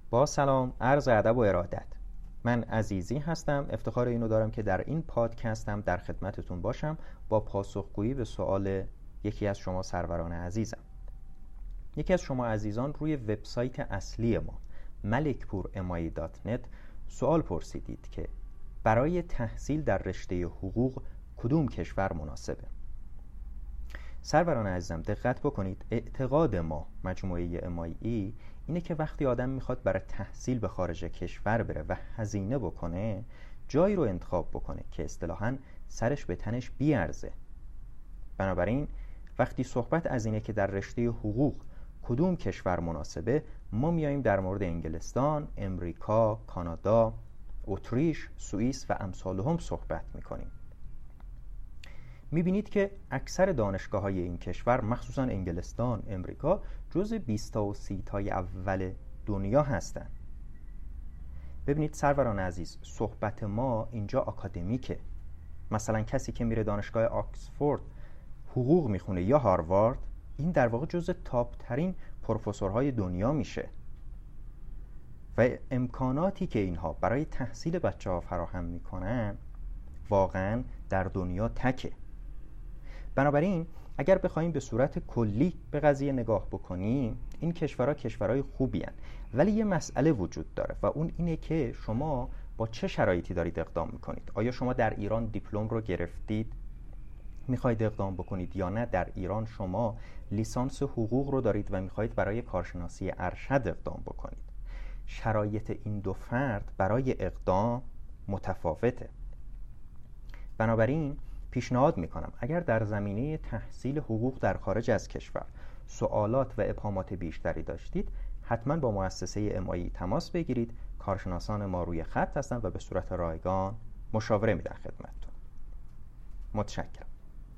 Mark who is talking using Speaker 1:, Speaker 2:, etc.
Speaker 1: با سلام، عرض ادب و ارادت. من عزیزی هستم. افتخار اینو دارم که در این پادکستم در خدمتتون باشم با پاسخگویی به سوال یکی از شما سروران عزیزم. یکی از شما عزیزان روی وبسایت اصلی ما malikpur.mi.net سوال پرسیدید که برای تحصیل در رشته حقوق کدوم کشور مناسبه؟ سروران عزیزم دقت بکنید، اعتقاد ما مجموعه MIE اینه که وقتی آدم میخواد برای تحصیل به خارج کشور بره و هزینه بکنه، جایی رو انتخاب بکنه که اصطلاحاً سرش به تنش بیارزه. بنابراین وقتی صحبت از اینه که در رشته حقوق کدوم کشور مناسبه، ما میاییم در مورد انگلستان، امریکا، کانادا، اتریش، سوئیس و امثالهم صحبت میکنیم. میبینید که اکثر دانشگاه‌های این کشور، مخصوصا انگلستان، امریکا، جز 20 تا و 30 تای اول دنیا هستن. ببینید سروران عزیز، صحبت ما اینجا آکادمیکه. مثلا کسی که میره دانشگاه آکسفورد حقوق میخونه یا هاروارد، این در واقع جز تاپ ترین پروفسورهای دنیا میشه و امکاناتی که اینها برای تحصیل بچه‌ها فراهم میکنن واقعا در دنیا تکه. بنابراین اگر بخوایم به صورت کلی به قضیه نگاه بکنیم، این کشورها کشورهای خوبی هستند، ولی یه مسئله وجود داره و اون اینه که شما با چه شرایطی دارید اقدام میکنید. آیا شما در ایران دیپلم رو گرفتید میخواید اقدام بکنید، یا نه در ایران شما لیسانس حقوق رو دارید و میخواید برای کارشناسی ارشد اقدام بکنید؟ شرایط این دو فرد برای اقدام متفاوته. بنابراین پیشنهاد میکنم اگر در زمینه تحصیل حقوق در خارج از کشور سوالات و ابهامات بیشتری داشتید، حتما با مؤسسه MIE تماس بگیرید. کارشناسان ما روی خط هستند و به صورت رایگان مشاوره میدن خدمتتون. متشکرم.